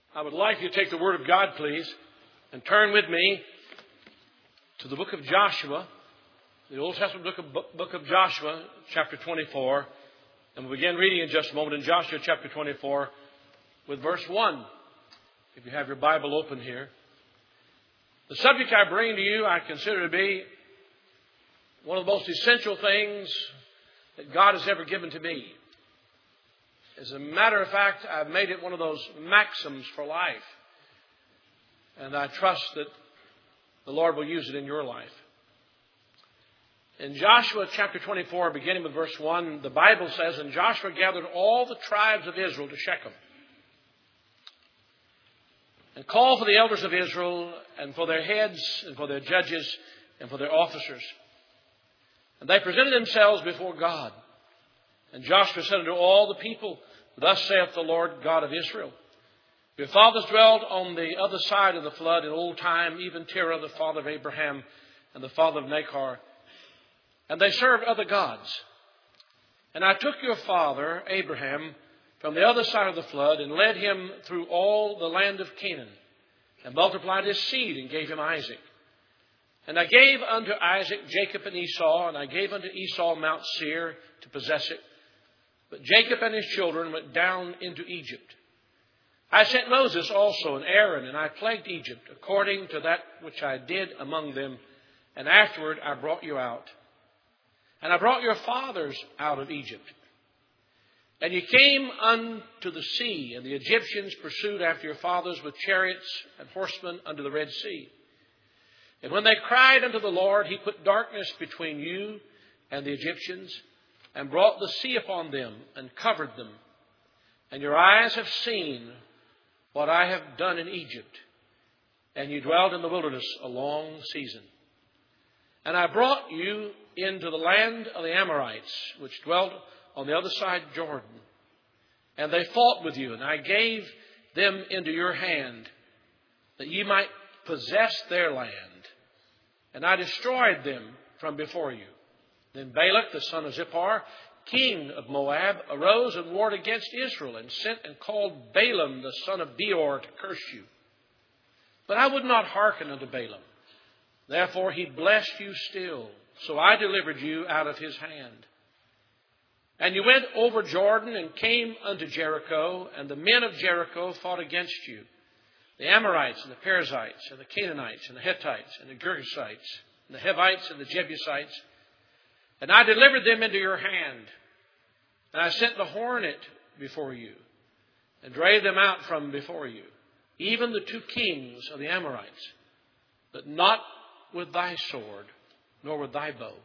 I would like you to take the Word of God, please, and turn with me to the book of Joshua, the Old Testament book of Joshua, chapter 24. And we'll begin reading in just a moment in Joshua chapter 24 with verse 1. If you have your Bible open here. The subject I bring to you, I consider to be one of the most essential things that God has ever given to me. As a matter of fact, I've made it one of those maxims for life. And I trust that the Lord will use it in your life. In Joshua chapter 24, beginning with verse 1, the Bible says, "And Joshua gathered all the tribes of Israel to Shechem, and called for the elders of Israel, and for their heads, and for their judges, and for their officers. And they presented themselves before God. And Joshua said unto all the people, Thus saith the Lord God of Israel, Your fathers dwelt on the other side of the flood in old time, even Terah, the father of Abraham, and the father of Nachor. And they served other gods. And I took your father, Abraham, from the other side of the flood, and led him through all the land of Canaan, and multiplied his seed, and gave him Isaac. And I gave unto Isaac Jacob and Esau, and I gave unto Esau Mount Seir to possess it. But Jacob and his children went down into Egypt. I sent Moses also and Aaron, and I plagued Egypt, according to that which I did among them. And afterward I brought you out. And I brought your fathers out of Egypt. And you came unto the sea, and the Egyptians pursued after your fathers with chariots and horsemen unto the Red Sea. And when they cried unto the Lord, He put darkness between you and the Egyptians, and brought the sea upon them, and covered them. And your eyes have seen what I have done in Egypt, and you dwelled in the wilderness a long season. And I brought you into the land of the Amorites, which dwelt on the other side of Jordan. And they fought with you, and I gave them into your hand, that ye might possess their land. And I destroyed them from before you. Then Balak, the son of Zippor, king of Moab, arose and warred against Israel, and sent and called Balaam, the son of Beor, to curse you. But I would not hearken unto Balaam. Therefore he blessed you still. So I delivered you out of his hand. And you went over Jordan and came unto Jericho, and the men of Jericho fought against you, the Amorites and the Perizzites and the Canaanites and the Hittites and the Girgashites and the Hivites and the Jebusites. And I delivered them into your hand. And I sent the hornet before you, and drave them out from before you, even the two kings of the Amorites, but not with thy sword, nor with thy bow.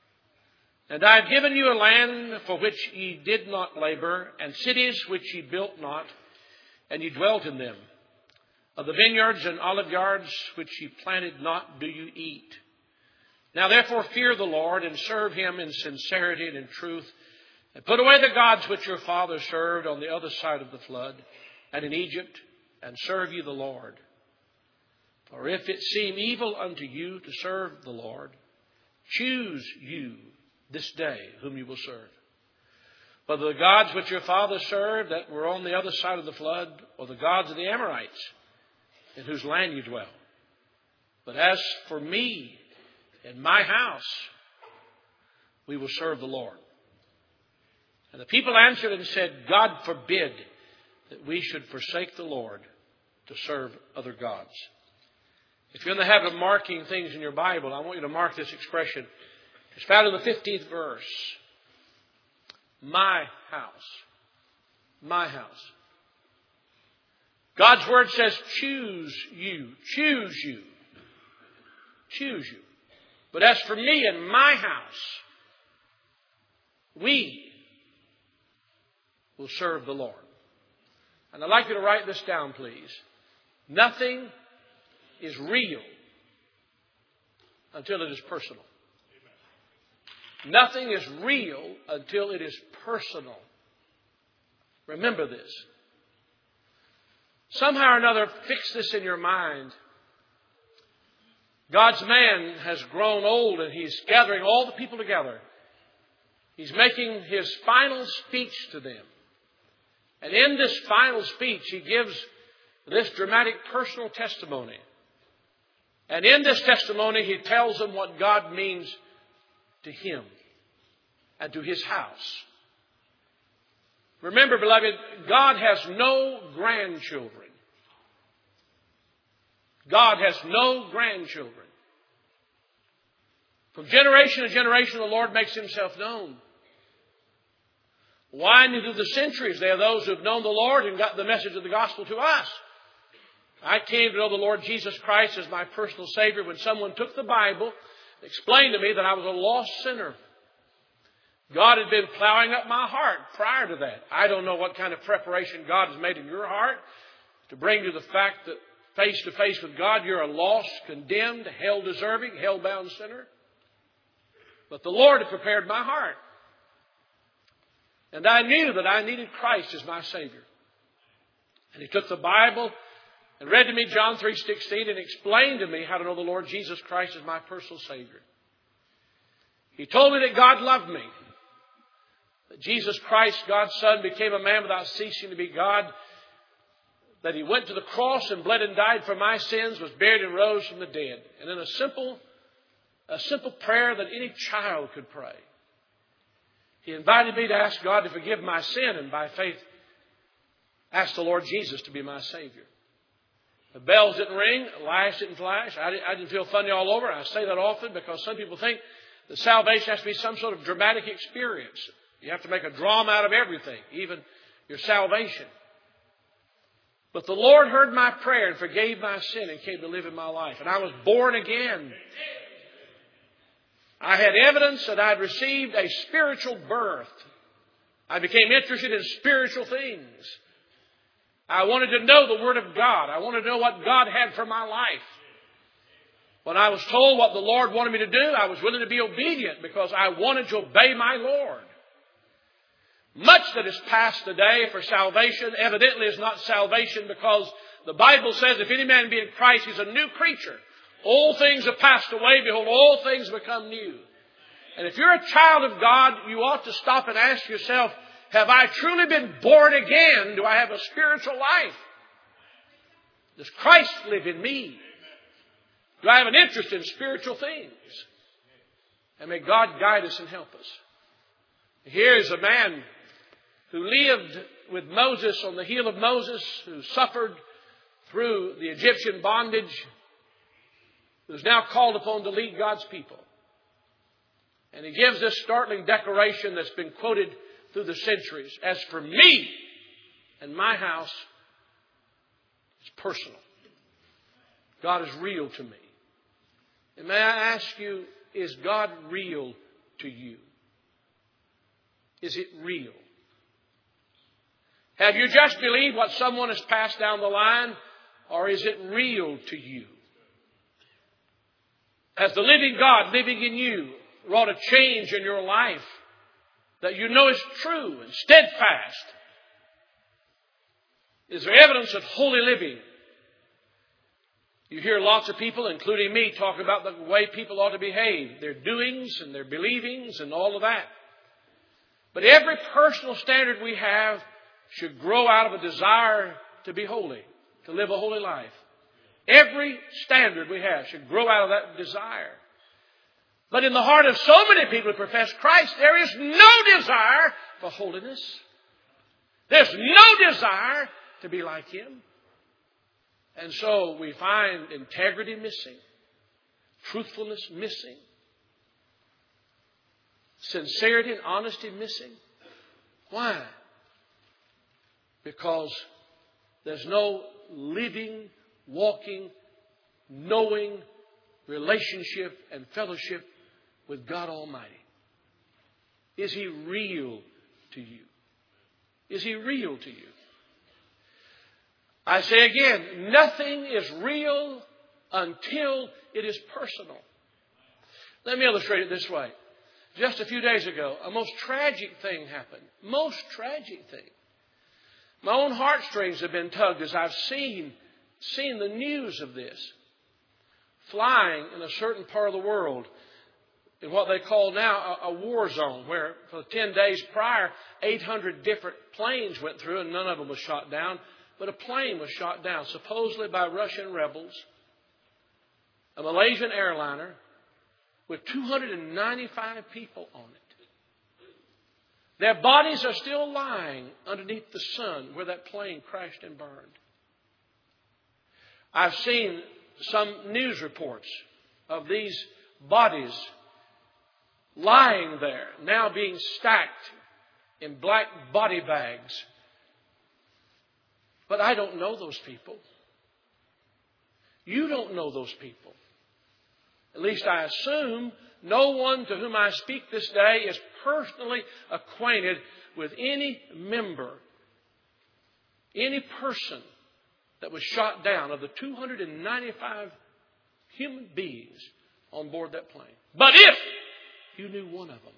And I have given you a land for which ye did not labor, and cities which ye built not, and ye dwelt in them. Of the vineyards and olive yards which ye planted not do you eat. Now therefore fear the Lord, and serve Him in sincerity and in truth, and put away the gods which your fathers served on the other side of the flood, and in Egypt, and serve ye the Lord. For if it seem evil unto you to serve the Lord, choose you this day whom you will serve. Whether the gods which your fathers served that were on the other side of the flood, or the gods of the Amorites, in whose land you dwell. But as for me and my house, we will serve the Lord. And the people answered and said, God forbid that we should forsake the Lord to serve other gods. If you're in the habit of marking things in your Bible, I want you to mark this expression. It's found in the 15th verse. My house. My house. God's word says, choose you. Choose you. Choose you. But as for me and my house, we will serve the Lord. And I'd like you to write this down, please. Nothing is real until it is personal. Nothing is real until it is personal. Remember this. Somehow or another, fix this in your mind. God's man has grown old, and He's gathering all the people together. He's making His final speech to them. And in this final speech, He gives this dramatic personal testimony. And in this testimony, he tells them what God means to him and to his house. Remember, beloved, God has no grandchildren. God has no grandchildren. From generation to generation, the Lord makes himself known. Winding through the centuries, there are those who have known the Lord and got the message of the gospel to us. I came to know the Lord Jesus Christ as my personal Savior when someone took the Bible and explained to me that I was a lost sinner. God had been plowing up my heart prior to that. I don't know what kind of preparation God has made in your heart to bring you the fact that face to face with God, you're a lost, condemned, hell-deserving, hell-bound sinner. But the Lord had prepared my heart. And I knew that I needed Christ as my Savior. And he took the Bible and read to me John 3:16 and explained to me how to know the Lord Jesus Christ as my personal Savior. He told me that God loved me. That Jesus Christ, God's Son, became a man without ceasing to be God. That he went to the cross and bled and died for my sins, was buried and rose from the dead. And in a simple prayer that any child could pray, he invited me to ask God to forgive my sin and by faith ask the Lord Jesus to be my Savior. The bells didn't ring, the lights didn't flash. I didn't feel funny all over. I say that often because some people think that salvation has to be some sort of dramatic experience. You have to make a drama out of everything, even your salvation. But the Lord heard my prayer and forgave my sin and came to live in my life. And I was born again. I had evidence that I had received a spiritual birth. I became interested in spiritual things. I wanted to know the Word of God. I wanted to know what God had for my life. When I was told what the Lord wanted me to do, I was willing to be obedient because I wanted to obey my Lord. Much that is passed today for salvation evidently is not salvation because the Bible says if any man be in Christ, he's a new creature. All things have passed away. Behold, all things become new. And if you're a child of God, you ought to stop and ask yourself, have I truly been born again? Do I have a spiritual life? Does Christ live in me? Do I have an interest in spiritual things? And may God guide us and help us. Here is a man who lived with Moses on the heel of Moses, who suffered through the Egyptian bondage, who is now called upon to lead God's people. And he gives this startling declaration that's been quoted through the centuries. As for me and my house, it's personal. God is real to me. And may I ask you, is God real to you? Is it real? Have you just believed what someone has passed down the line, or is it real to you? Has the living God living in you wrought a change in your life that you know is true and steadfast? Is there evidence of holy living? You hear lots of people, including me, talk about the way people ought to behave, their doings and their believings and all of that. But every personal standard we have should grow out of a desire to be holy, to live a holy life. Every standard we have should grow out of that desire. But in the heart of so many people who profess Christ, there is no desire for holiness. There's no desire to be like Him. And so we find integrity missing, truthfulness missing, sincerity and honesty missing. Why? Because there's no living, walking, knowing relationship and fellowship with God Almighty. Is He real to you? Is He real to you? I say again, nothing is real until it is personal. Let me illustrate it this way. Just a few days ago, a most tragic thing happened. Most tragic thing. My own heartstrings have been tugged as I've seen the news of this. Flying in a certain part of the world in what they call now a war zone, where for 10 days prior, 800 different planes went through and none of them was shot down. but a plane was shot down, supposedly by Russian rebels, a Malaysian airliner with 295 people on it. Their bodies are still lying underneath the sun where that plane crashed and burned. I've seen some news reports of these bodies lying there, now being stacked in black body bags. But I don't know those people. You don't know those people. At least I assume no one to whom I speak this day is personally acquainted with any member, any person that was shot down of the 295 human beings on board that plane. But if you knew one of them,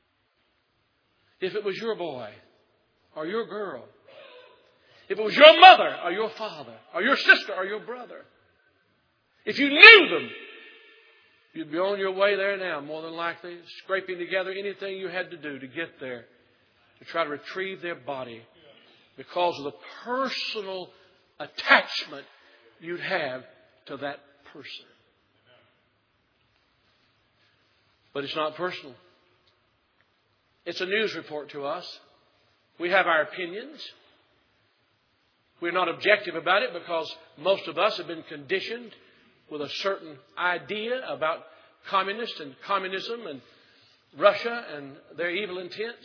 if it was your boy or your girl, if it was your mother or your father or your sister or your brother, if you knew them, you'd be on your way there now, more than likely, scraping together anything you had to do to get there, to try to retrieve their body because of the personal attachment you'd have to that person. But it's not personal. It's a news report to us. We have our opinions. We're not objective about it because most of us have been conditioned with a certain idea about communists and communism and Russia and their evil intents.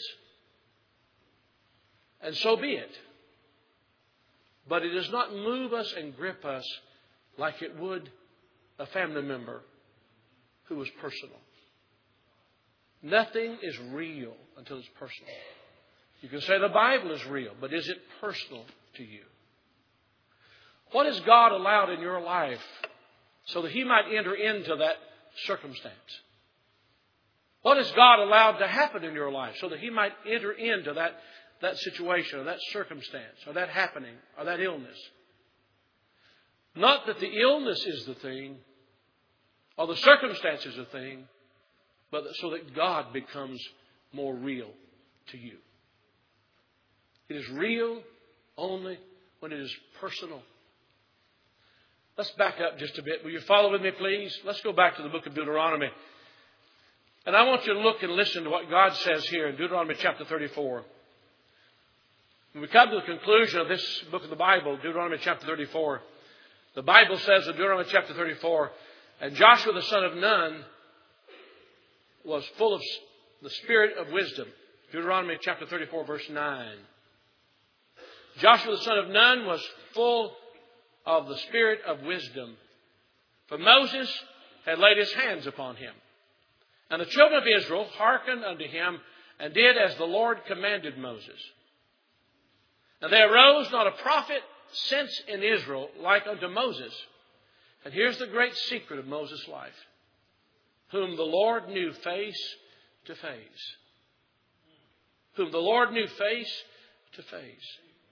And so be it. But it does not move us and grip us like it would a family member who was personal. Nothing is real until it's personal. You can say the Bible is real, but is it personal to you? What has God allowed in your life so that He might enter into that circumstance? What has God allowed to happen in your life so that He might enter into that situation or that circumstance or that happening or that illness? Not that the illness is the thing or the circumstance is the thing, but so that God becomes more real to you. It is real only when it is personal. Let's back up just a bit. Will you follow with me, please? Let's go back to the book of Deuteronomy. And I want you to look and listen to what God says here in Deuteronomy chapter 34. When we come to the conclusion of this book of the Bible, Deuteronomy chapter 34, the Bible says in Deuteronomy chapter 34, and Joshua the son of Nun was full of the spirit of wisdom. Deuteronomy chapter 34, verse 9. Joshua the son of Nun was full of the spirit of wisdom, for Moses had laid his hands upon him. And the children of Israel hearkened unto him and did as the Lord commanded Moses. And there arose not a prophet since in Israel like unto Moses. And here's the great secret of Moses' life. Whom the Lord knew face to face. Whom the Lord knew face to face.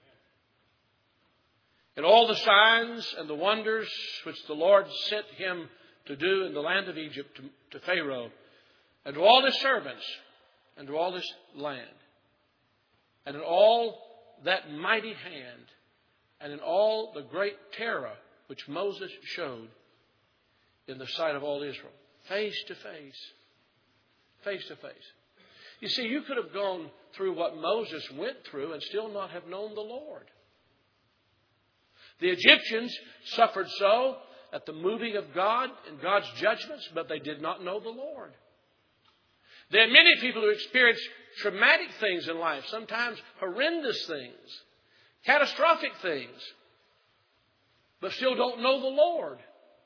And all the signs and the wonders which the Lord sent him to do in the land of Egypt to Pharaoh, and to all his servants, and to all this land, and in all that mighty hand, and in all the great terror which Moses showed in the sight of all Israel. Face to face. Face to face. You see, you could have gone through what Moses went through and still not have known the Lord. The Egyptians suffered so at the moving of God and God's judgments, but they did not know the Lord. There are many people who experience traumatic things in life, sometimes horrendous things, catastrophic things, but still don't know the Lord.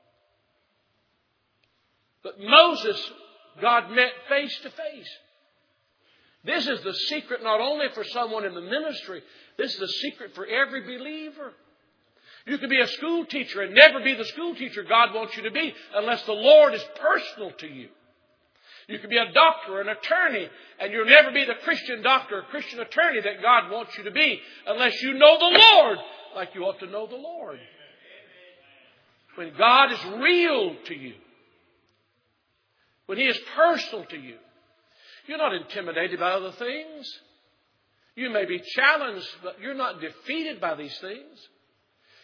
But Moses, God met face to face. This is the secret not only for someone in the ministry, this is the secret for every believer. You can be a school teacher and never be the school teacher God wants you to be unless the Lord is personal to you. You can be a doctor or an attorney and you'll never be the Christian doctor or Christian attorney that God wants you to be unless you know the Lord like you ought to know the Lord. When God is real to you, when He is personal to you, you're not intimidated by other things. You may be challenged, but you're not defeated by these things.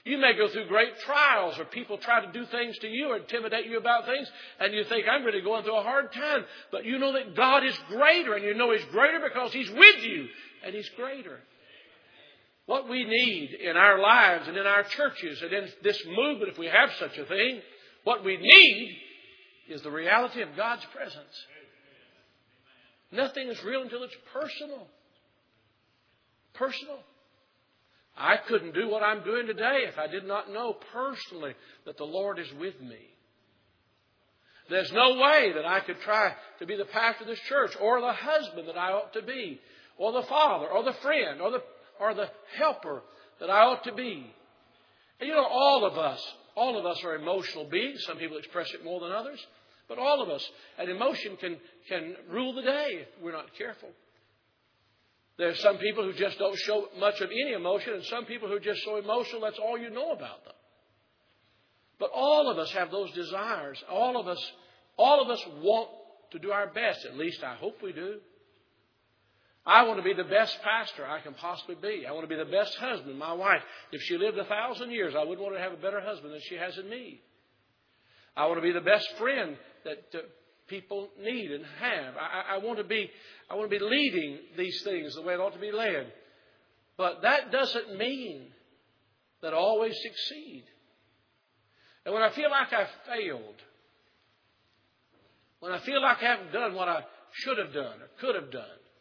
You may go through great trials, or people try to do things to you or intimidate you about things, and you think, I'm really going through a hard time. But you know that God is greater, and you know He's greater because He's with you, and He's greater. What we need in our lives and in our churches and in this movement, if we have such a thing, what we need is the reality of God's presence. Nothing is real until it's personal. Personal. I couldn't do what I'm doing today if I did not know personally that the Lord is with me. There's no way that I could try to be the pastor of this church, or the husband that I ought to be, or the father, or the friend, or the helper that I ought to be. And you know, all of us are emotional beings. Some people express it more than others. But all of us, an emotion can rule the day if we're not careful. There's some people who just don't show much of any emotion, and some people who are just so emotional that's all you know about them. But all of us have those desires. All of us want to do our best. At least I hope we do. I want to be the best pastor I can possibly be. I want to be the best husband. My wife, if she lived 1,000 years, I wouldn't want to have a better husband than she has in me. I want to be the best friend that people need and have. I want to be leading these things the way it ought to be led. But that doesn't mean that I always succeed. And when I feel like I've failed, when I feel like I haven't done what I should have done or could have done,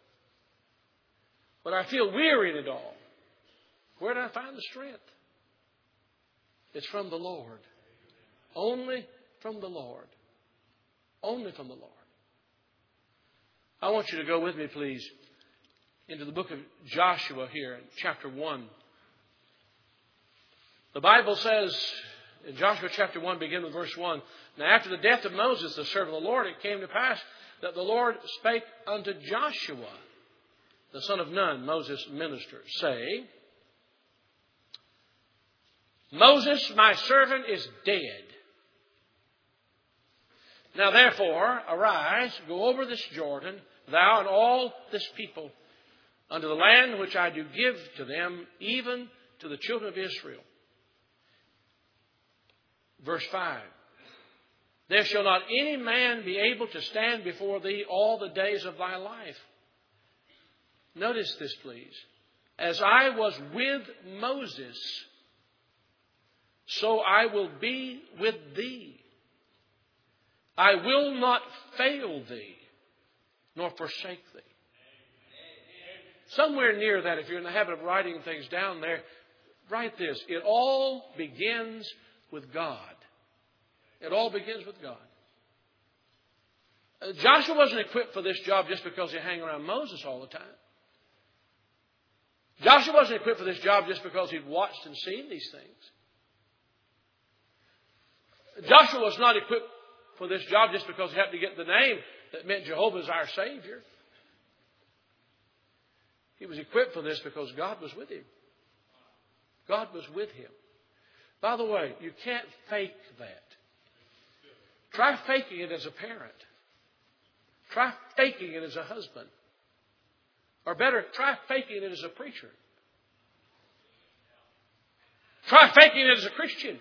when I feel weary in it all, where do I find the strength? It's from the Lord. Only from the Lord. Only from the Lord. I want you to go with me, please, into the book of Joshua here in chapter 1. The Bible says in Joshua chapter 1, beginning with verse 1, Now after the death of Moses, the servant of the Lord, it came to pass that the Lord spake unto Joshua, the son of Nun, Moses' minister, saying, Moses, my servant, is dead. Now therefore, arise, go over this Jordan, thou and all this people, unto the land which I do give to them, even to the children of Israel. Verse 5. There shall not any man be able to stand before thee all the days of thy life. Notice this, please. As I was with Moses, so I will be with thee. I will not fail thee, nor forsake thee. Somewhere near that, if you're in the habit of writing things down there, write this. It all begins with God. It all begins with God. Joshua wasn't equipped for this job just because he hung around Moses all the time. Joshua wasn't equipped for this job just because he'd watched and seen these things. Joshua was not equipped for this job just because he happened to get the name that meant Jehovah is our Savior. He was equipped for this because God was with him. God was with him. By the way, you can't fake that. Try faking it as a parent. Try faking it as a husband. Or better, try faking it as a preacher. Try faking it as a Christian.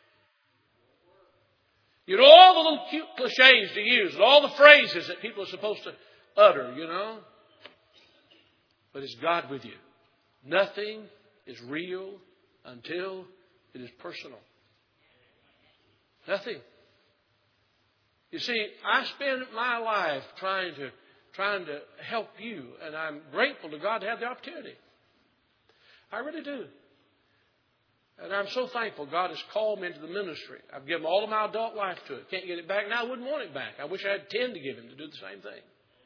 You know all the little cute cliches to use, and all the phrases that people are supposed to utter, you know. But is God with you? Nothing is real until it is personal. Nothing. You see, I spend my life trying to help you, and I'm grateful to God to have the opportunity. I really do. And I'm so thankful God has called me into the ministry. I've given all of my adult life to it. Can't get it back now. I wouldn't want it back. I wish I had 10 to give him to do the same thing.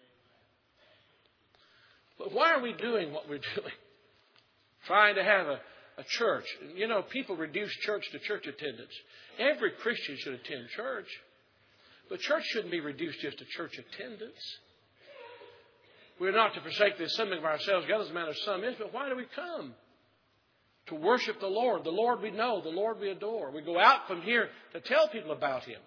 But why are we doing what we're doing? Trying to have a church. You know, people reduce church to church attendance. Every Christian should attend church. But church shouldn't be reduced just to church attendance. We're not to forsake the assembling of ourselves together as a manner of some is, but why do we come? To worship the Lord. The Lord we know. The Lord we adore. We go out from here to tell people about Him.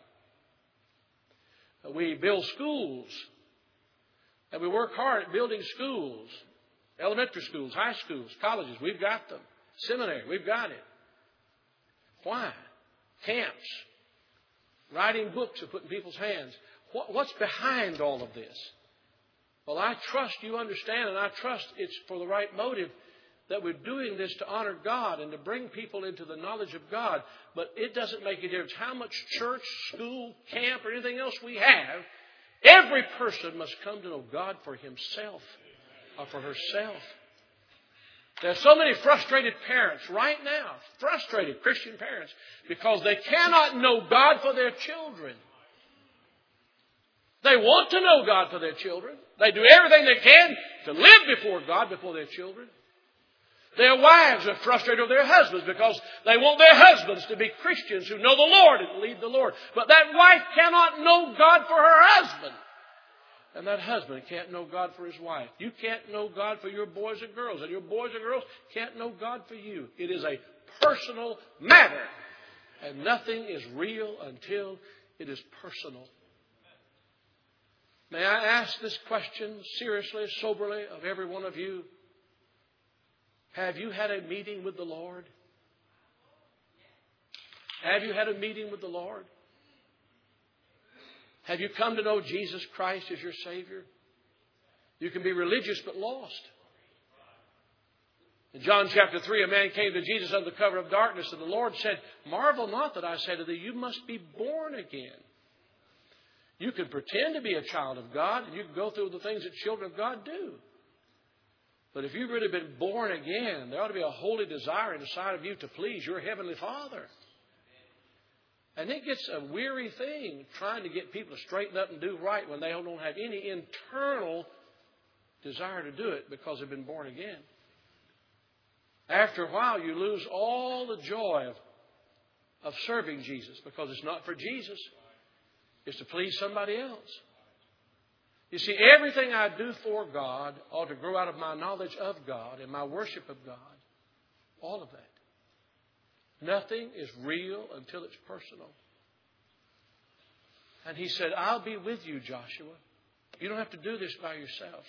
We build schools. And we work hard at building schools. Elementary schools, high schools, colleges. We've got them. Seminary. We've got it. Why? Camps. Writing books are put in people's hands. What's behind all of this? Well, I trust you understand, and I trust it's for the right motive that we're doing this to honor God and to bring people into the knowledge of God. But it doesn't make a difference how much church, school, camp, or anything else we have. Every person must come to know God for himself or for herself. There are so many frustrated parents right now, frustrated Christian parents, because they cannot know God for their children. They want to know God for their children. They do everything they can to live before God before their children. Their wives are frustrated with their husbands because they want their husbands to be Christians who know the Lord and lead the Lord. But that wife cannot know God for her husband. And that husband can't know God for his wife. You can't know God for your boys and girls. And your boys and girls can't know God for you. It is a personal matter. And nothing is real until it is personal. May I ask this question seriously, soberly of every one of you? Have you had a meeting with the Lord? Have you had a meeting with the Lord? Have you come to know Jesus Christ as your Savior? You can be religious but lost. In John chapter 3, a man came to Jesus under the cover of darkness, and the Lord said, "Marvel not that I say to thee, you must be born again." You can pretend to be a child of God, and you can go through the things that children of God do. But if you've really been born again, there ought to be a holy desire inside of you to please your Heavenly Father. And it gets a weary thing trying to get people to straighten up and do right when they don't have any internal desire to do it because they've been born again. After a while, you lose all the joy of serving Jesus because it's not for Jesus. It's to please somebody else. You see, everything I do for God ought to grow out of my knowledge of God and my worship of God. All of that. Nothing is real until it's personal. And he said, "I'll be with you, Joshua. You don't have to do this by yourself."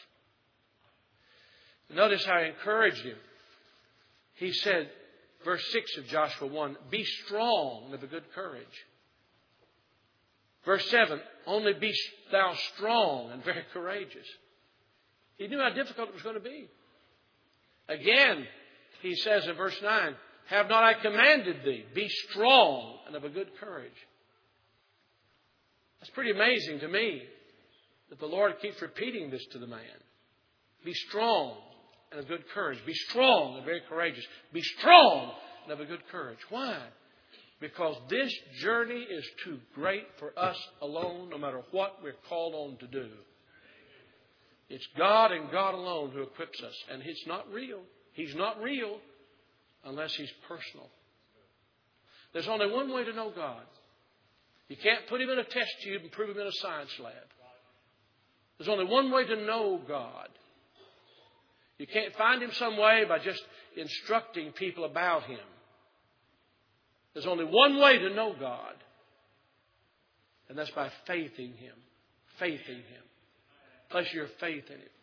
Notice how he encouraged him. He said, verse 6 of Joshua 1, "Be strong and of a good courage." Verse 7, "Only be thou strong and very courageous." He knew how difficult it was going to be. Again, he says in verse 9, "Have not I commanded thee? Be strong and of a good courage." That's pretty amazing to me that the Lord keeps repeating this to the man. Be strong and of good courage. Be strong and very courageous. Be strong and of a good courage. Why? Because this journey is too great for us alone, no matter what we're called on to do. It's God and God alone who equips us. And it's not real. He's not real unless He's personal. There's only one way to know God. You can't put Him in a test tube and prove Him in a science lab. There's only one way to know God. You can't find Him some way by just instructing people about Him. There's only one way to know God. And that's by faith in Him. Faith in Him. Place your faith in Him.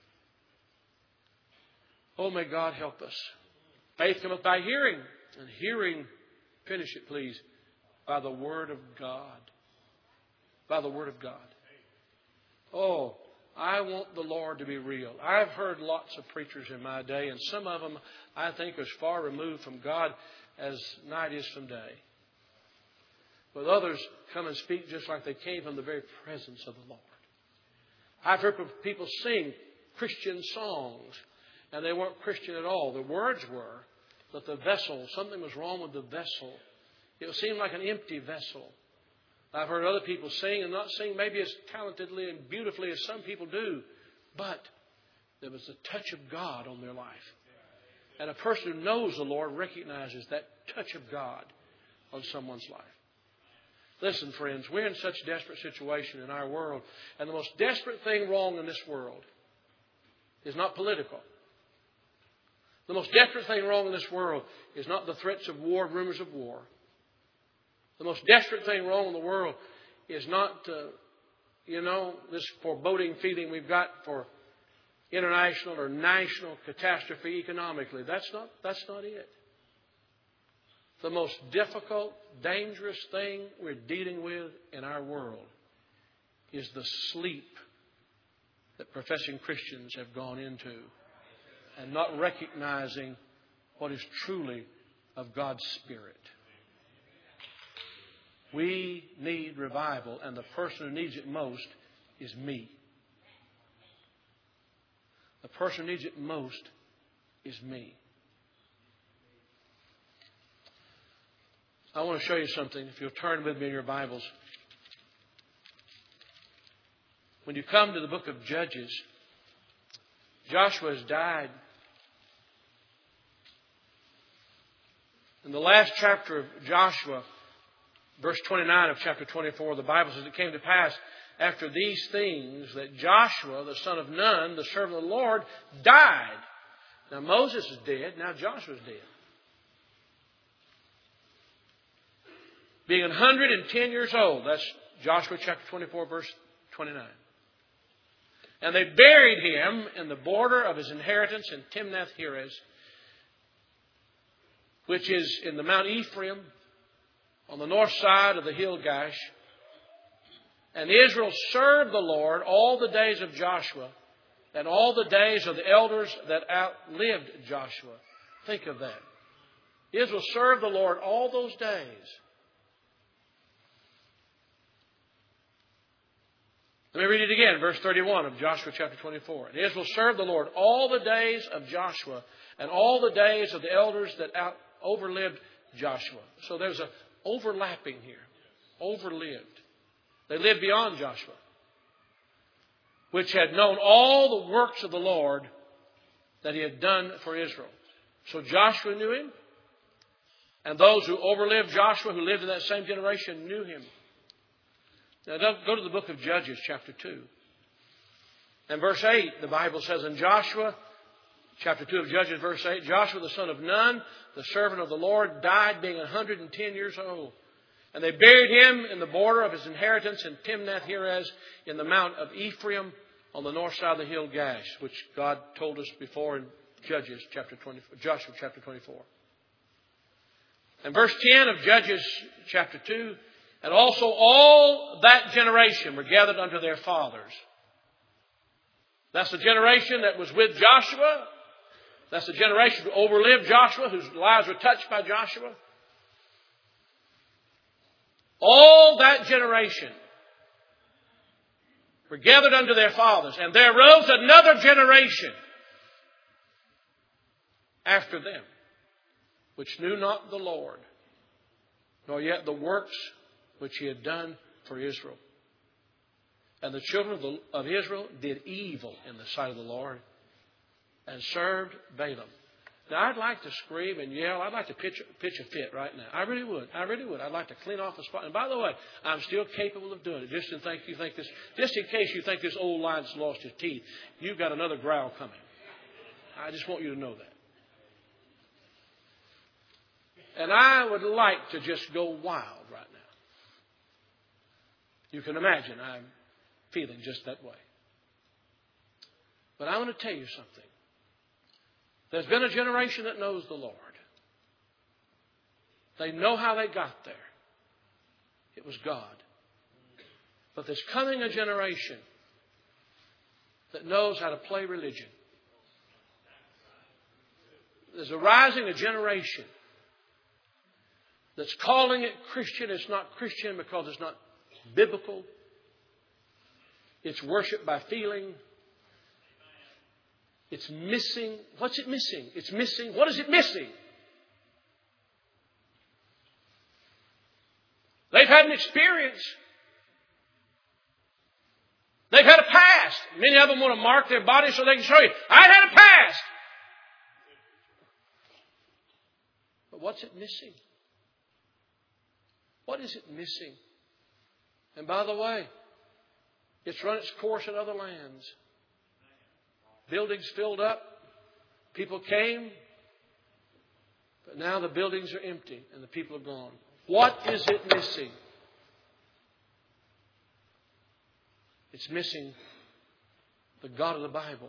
Oh, may God help us. Faith cometh by hearing. And hearing, finish it please, by the Word of God. By the Word of God. Oh, I want the Lord to be real. I've heard lots of preachers in my day, and some of them I think are as far removed from God as night is from day. But others come and speak just like they came from the very presence of the Lord. I've heard people sing Christian songs, and they weren't Christian at all. The words were, but the vessel, something was wrong with the vessel. It seemed like an empty vessel. I've heard other people sing, and not sing maybe as talentedly and beautifully as some people do, but there was a touch of God on their life. And a person who knows the Lord recognizes that touch of God on someone's life. Listen, friends, we're in such a desperate situation in our world. And the most desperate thing wrong in this world is not political. The most desperate thing wrong in this world is not the threats of war, rumors of war. The most desperate thing wrong in the world is not, this foreboding feeling we've got for international or national catastrophe economically. That's not it. The most difficult, dangerous thing we're dealing with in our world is the sleep that professing Christians have gone into and not recognizing what is truly of God's Spirit. We need revival, and the person who needs it most is me. The person who needs it most is me. I want to show you something. If you'll turn with me in your Bibles. When you come to the book of Judges, Joshua has died. In the last chapter of Joshua, verse 29 of chapter 24, the Bible says, it came to pass after these things that Joshua, the son of Nun, the servant of the Lord, died. Now Moses is dead. Now Joshua's dead. Being 110 years old. That's Joshua chapter 24, verse 29. And they buried him in the border of his inheritance in Timnath-Heres, which is in the Mount Ephraim, on the north side of the hill Gash. And Israel served the Lord all the days of Joshua and all the days of the elders that outlived Joshua. Think of that. Israel served the Lord all those days. Let me read it again, verse 31 of Joshua chapter 24. And Israel served the Lord all the days of Joshua and all the days of the elders that overlived Joshua. So there's an overlapping here. Overlived. They lived beyond Joshua, which had known all the works of the Lord that He had done for Israel. So Joshua knew Him, and those who overlived Joshua, who lived in that same generation, knew Him. Now go to the book of Judges, chapter 2. And verse 8, the Bible says, in Joshua, chapter 2 of Judges, verse 8, Joshua the son of Nun, the servant of the Lord, died being 110 years old. And they buried him in the border of his inheritance in Timnath-Heres in the Mount of Ephraim on the north side of the hill Gash, which God told us before in Judges chapter 24, Joshua chapter 24. And verse 10 of Judges chapter 2, and also all that generation were gathered unto their fathers. That's the generation that was with Joshua. That's the generation who overlived Joshua, whose lives were touched by Joshua. All that generation were gathered unto their fathers. And there arose another generation after them, which knew not the Lord, nor yet the works which He had done for Israel. And the children of Israel did evil in the sight of the Lord and served Balaam. Now, I'd like to scream and yell. I'd like to pitch a fit right now. I really would. I'd like to clean off the spot. And by the way, I'm still capable of doing it. Just in case you think this old lion's lost his teeth, you've got another growl coming. I just want you to know that. And I would like to just go wild right now. You can imagine I'm feeling just that way. But I want to tell you something. There's been a generation that knows the Lord. They know how they got there. It was God. But there's coming a generation that knows how to play religion. There's arising a generation that's calling it Christian. It's not Christian because it's not biblical. It's worship by feeling. It's missing. What's it missing? It's missing. What is it missing? They've had an experience. They've had a past. Many of them want to mark their body so they can show you, I had a past. But what's it missing? What is it missing? And by the way, it's run its course in other lands. Buildings filled up. People came. But now the buildings are empty and the people are gone. What is it missing? It's missing the God of the Bible.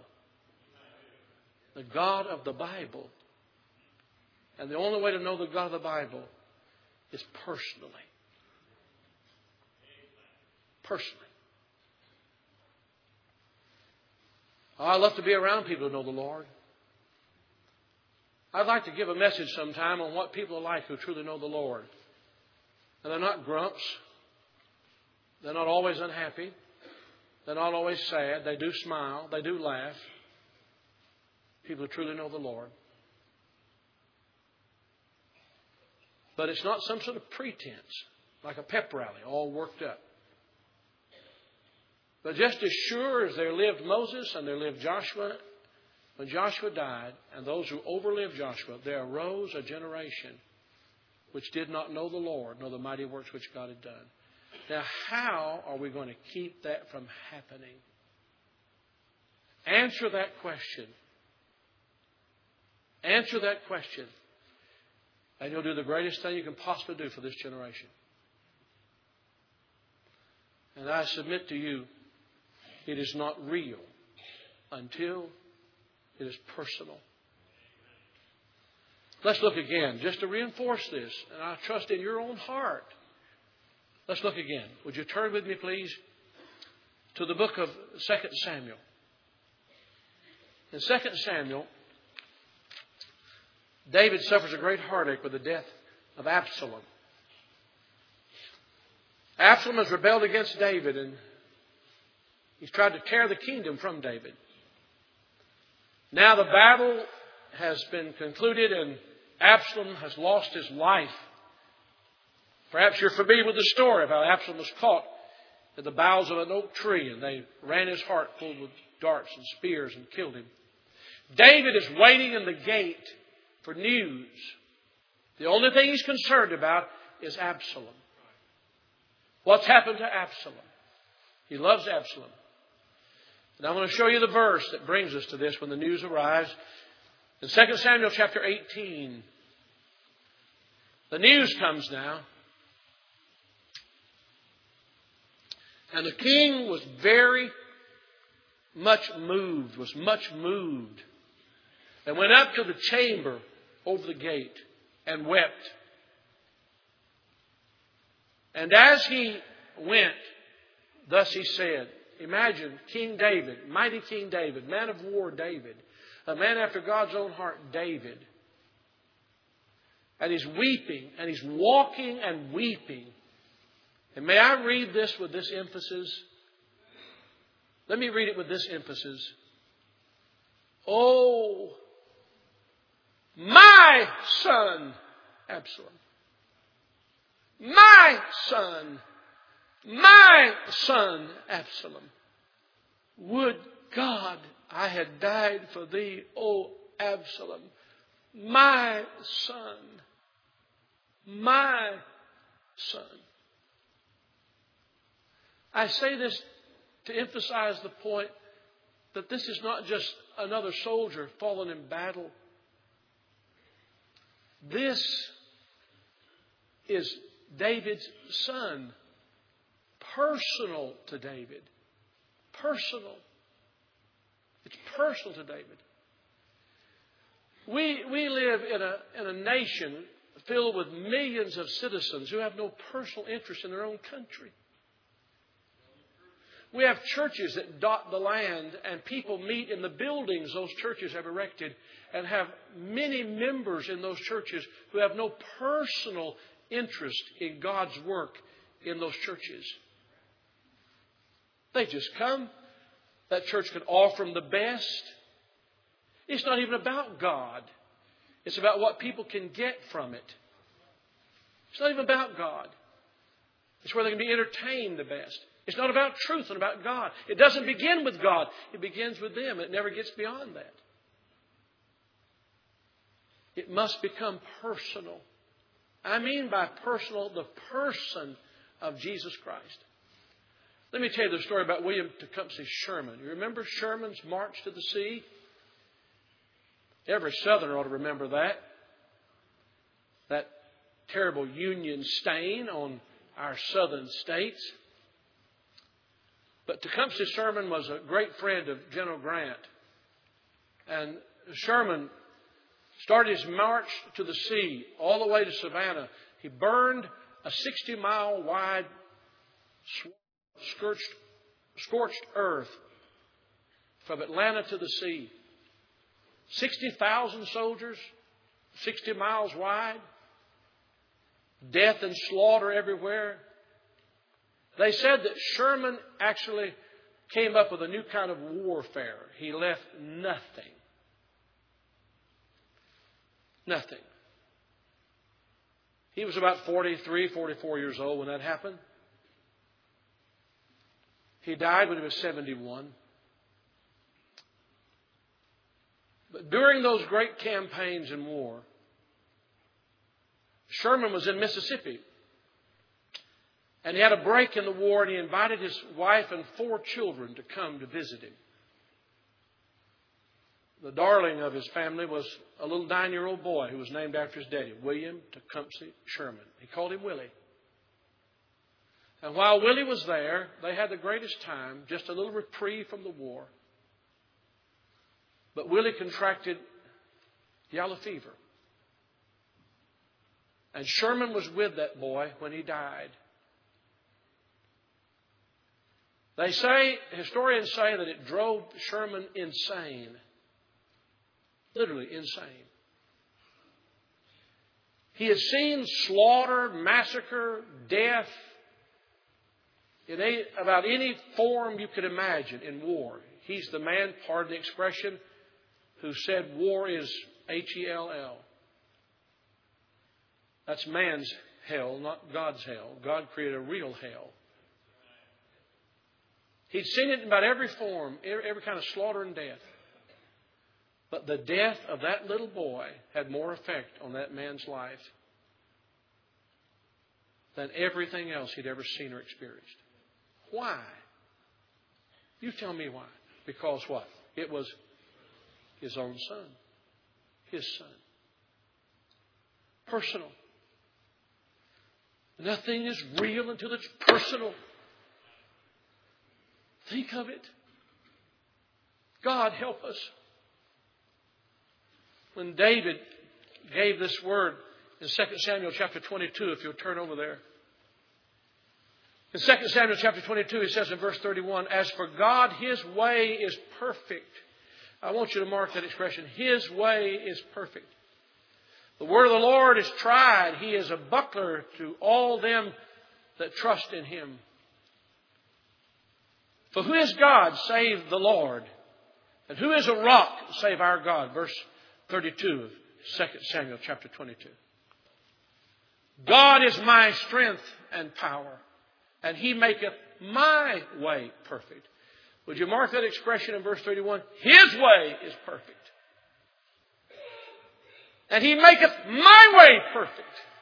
The God of the Bible. And the only way to know the God of the Bible is personally. Personally. I love to be around people who know the Lord. I'd like to give a message sometime on what people are like who truly know the Lord. And they're not grumps. They're not always unhappy. They're not always sad. They do smile. They do laugh. People who truly know the Lord. But it's not some sort of pretense, like a pep rally, all worked up. But just as sure as there lived Moses and there lived Joshua, when Joshua died, and those who overlived Joshua, there arose a generation which did not know the Lord, nor the mighty works which God had done. Now, how are we going to keep that from happening? Answer that question. Answer that question. And you'll do the greatest thing you can possibly do for this generation. And I submit to you, it is not real until it is personal. Let's look again, just to reinforce this. And I trust in your own heart. Let's look again. Would you turn with me, please, to the book of 2 Samuel. In 2 Samuel, David suffers a great heartache with the death of Absalom. Absalom has rebelled against David, and he's tried to tear the kingdom from David. Now the battle has been concluded, and Absalom has lost his life. Perhaps you're familiar with the story of how Absalom was caught at the boughs of an oak tree, and they ran his heart full with darts and spears and killed him. David is waiting in the gate for news. The only thing he's concerned about is Absalom. What's happened to Absalom? He loves Absalom. And I'm going to show you the verse that brings us to this when the news arrives. In 2 Samuel chapter 18, the news comes now. And the king was very much moved, and went up to the chamber over the gate and wept. And as he went, thus he said, imagine King David, mighty King David, man of war David, a man after God's own heart, David. And he's weeping, and he's walking and weeping. And may I read this with this emphasis? Let me read it with this emphasis. Oh, my son, Absalom. My son, Absalom. Would God I had died for thee, O Absalom. My son. My son. I say this to emphasize the point that this is not just another soldier fallen in battle. This is David's son. Personal to David. Personal. It's personal to David. We live in a nation filled with millions of citizens who have no personal interest in their own country. We have churches that dot the land, and people meet in the buildings those churches have erected and have many members in those churches who have no personal interest in God's work in those churches. They just come. That church can offer them the best. It's not even about God. It's about what people can get from it. It's not even about God. It's where they can be entertained the best. It's not about truth and about God. It doesn't begin with God. It begins with them. It never gets beyond that. It must become personal. I mean by personal, the person of Jesus Christ. Let me tell you the story about William Tecumseh Sherman. You remember Sherman's march to the sea? Every Southerner ought to remember that. That terrible Union stain on our southern states. But Tecumseh Sherman was a great friend of General Grant. And Sherman started his march to the sea all the way to Savannah He burned a 60-mile wide scorched earth from Atlanta to the sea. 60,000 soldiers, 60 miles wide. Death and slaughter everywhere. They said that Sherman actually came up with a new kind of warfare. He left nothing. Nothing. He was about 43, 44 years old when that happened. He died when he was 71. But during those great campaigns in war, Sherman was in Mississippi. And he had a break in the war, and he invited his wife and 4 children to come to visit him. The darling of his family was a little 9-year-old boy who was named after his daddy, William Tecumseh Sherman. He called him Willie. And while Willie was there, they had the greatest time, just a little reprieve from the war. But Willie contracted yellow fever. And Sherman was with that boy when he died. Historians say that it drove Sherman insane. Literally insane. He had seen slaughter, massacre, death in about any form you could imagine in war. He's the man, pardon the expression, who said war is Hell. That's man's hell, not God's hell. God created a real hell. He'd seen it in about every form, every kind of slaughter and death. But the death of that little boy had more effect on that man's life than everything else he'd ever seen or experienced. Why? You tell me why. Because what? It was his own son. His son. Personal. Nothing is real until it's personal. Think of it. God help us. When David gave this word in 2 Samuel chapter 22, if you'll turn over there. In 2 Samuel chapter 22, he says in verse 31, as for God, His way is perfect. I want you to mark that expression. His way is perfect. The word of the Lord is tried. He is a buckler to all them that trust in Him. For who is God save the Lord? And who is a rock save our God? Verse 32 of 2 Samuel chapter 22. God is my strength and power, and He maketh my way perfect. Would you mark that expression in verse 31? His way is perfect. And He maketh my way perfect.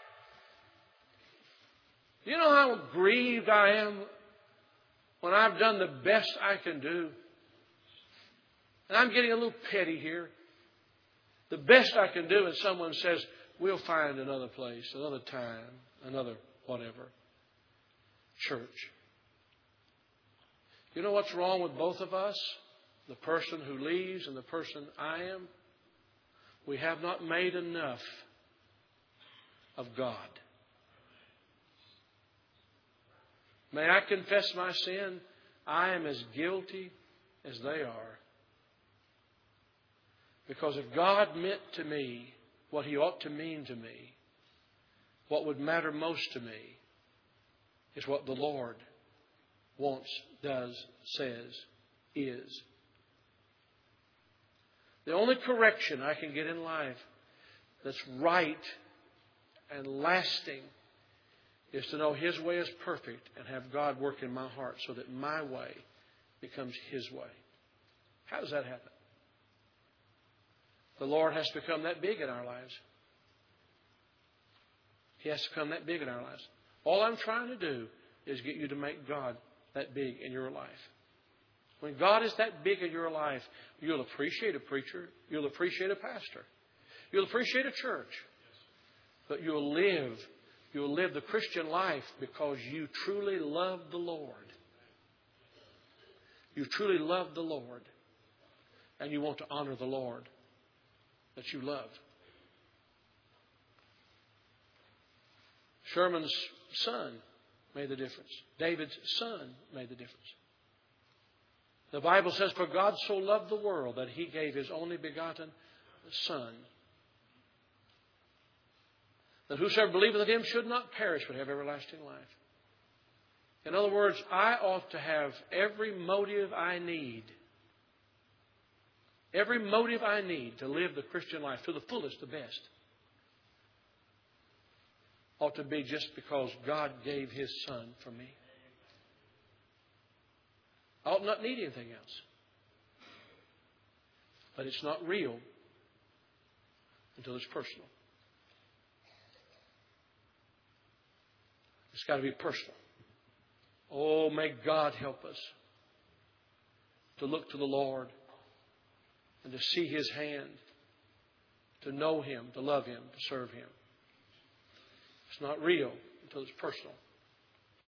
You know how grieved I am when I've done the best I can do? And I'm getting a little petty here. The best I can do, and someone says, we'll find another place, another time, another whatever. Church. You know what's wrong with both of us? The person who leaves and the person I am? We have not made enough of God. May I confess my sin? I am as guilty as they are. Because if God meant to me what He ought to mean to me, what would matter most to me is what the Lord wants, does, says, is. The only correction I can get in life that's right and lasting is to know His way is perfect and have God work in my heart so that my way becomes His way. How does that happen? The Lord has to become that big in our lives. He has to become that big in our lives. All I'm trying to do is get you to make God that big in your life. When God is that big in your life, you'll appreciate a preacher. You'll appreciate a pastor. You'll appreciate a church. But you'll live the Christian life because you truly love the Lord. You truly love the Lord. And you want to honor the Lord that you love. Sherman's son made the difference. David's son made the difference. The Bible says, for God so loved the world that He gave His only begotten Son, that whosoever believeth in Him should not perish but have everlasting life. In other words, I ought to have every motive I need. Every motive I need to live the Christian life to the fullest, the best, ought to be just because God gave His Son for me. I ought not need anything else. But it's not real until it's personal. It's got to be personal. Oh, may God help us to look to the Lord and to see His hand, to know Him, to love Him, to serve Him. It's not real until it's personal.